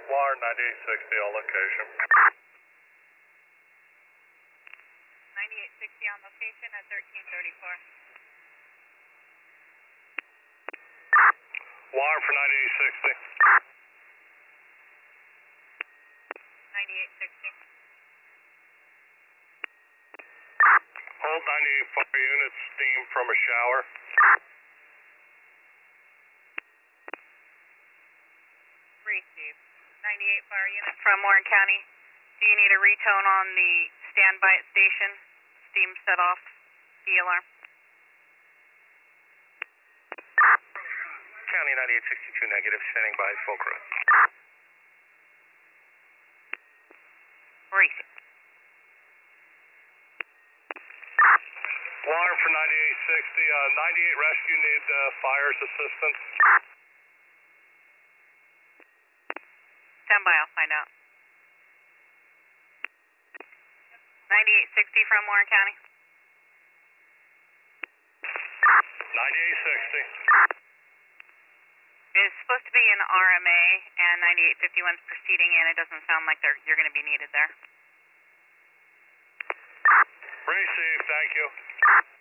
Wire 9860 on location. 9860 on location at 1334. Wire for 9860. 9860. Hold 98 fire units, steam from a shower. Receive. 98 fire unit from Warren County. Do you need a retone on the standby at station? Steam set off the alarm. County 9862 negative, standing by Fulcrum. Receive. Wire for 9860. 98 rescue need fire's assistance. Stand by, I'll find out. 9860 from Warren County. 9860. It's supposed to be an RMA, and 9851's proceeding in. It doesn't sound like you're going to be needed there. Receive, thank you.